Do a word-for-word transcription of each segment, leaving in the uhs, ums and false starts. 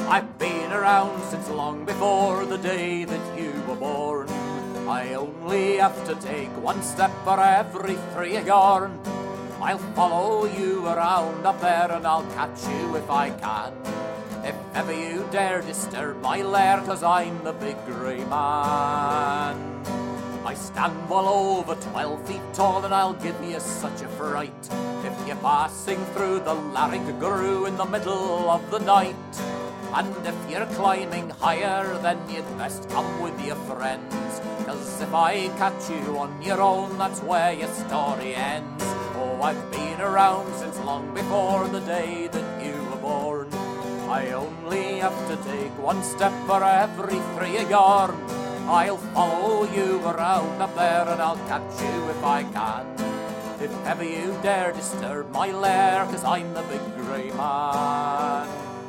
I've been around since long before the day that you were born. I only have to take one step for every three of yourn. I'll follow you around up there and I'll catch you if I can. If ever you dare disturb my lair, 'cause I'm the big grey man. I stand well over twelve feet tall and I'll give you such a fright if you're passing through the Larrig-Grue in the middle of the night. And if you're climbing higher, then you'd best come with your friends, 'cause if I catch you on your own, that's where your story ends. Oh, I've been around since long before the day that you were born. I only have to take one step for every three of yourn. I'll follow you around up there and I'll catch you if I can. If ever you dare disturb my lair, 'cause I'm the big grey man.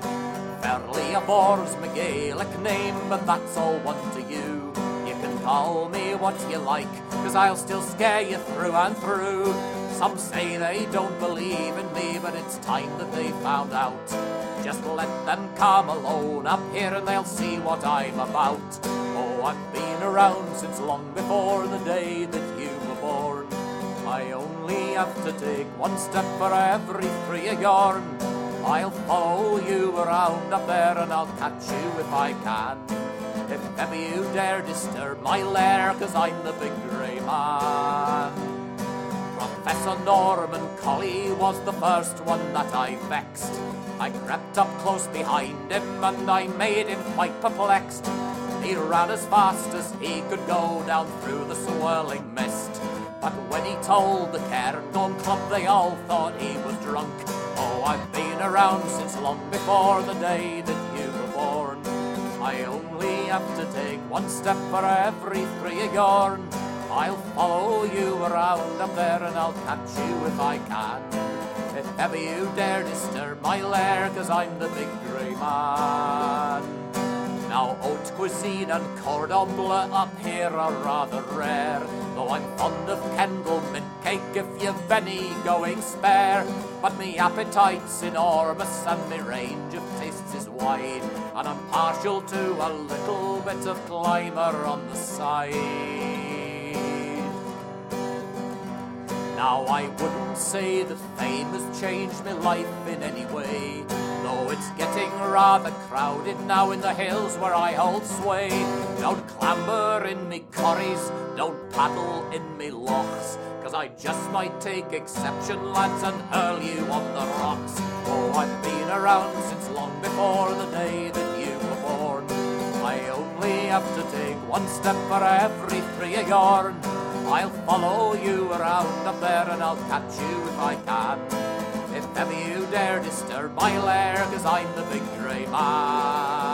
Fairly a bore's my Gaelic name, but that's all one to you. You can call me what you like, 'cause I'll still scare you through and through. Some say they don't believe in me, but it's time that they found out. Just let them come alone up here and they'll see what I'm about. Oh, I've been around since long before the day that you were born. I only have to take one step for every three of yourn. I'll follow you around up there and I'll catch you if I can. If ever you dare disturb my lair, 'cause I'm the big grey man. Professor Norman Colley was the first one that I vexed. I crept up close behind him and I made him quite perplexed. He ran as fast as he could go down through the swirling mist. But when he told the Cairngorm Club, they all thought he was drunk. Oh, I've been around since long before the day that you were born. I only have to take one step for every three of yourn. I'll follow you around up there and I'll catch you if I can. If ever you dare disturb my lair, 'cause I'm the big grey man. Now haute cuisine and cordon bleu up here are rather rare, though I'm fond of Kendal mint cake if you've any going spare. But me appetite's enormous and me range of tastes is wide, and I'm partial to a little bit of climber on the side. Now I wouldn't say that fame has changed my life in any way, though it's getting rather crowded now in the hills where I hold sway. Don't clamber in me corries, don't paddle in me lochs, 'cause I just might take exception, lads, and hurl you on the rocks. Oh, I've been around since long before the day that you were born. I only have to take one step for every three of yourn. I'll follow you around up there and I'll catch you if I can. If ever you dare disturb my lair, 'cause I'm the big grey man.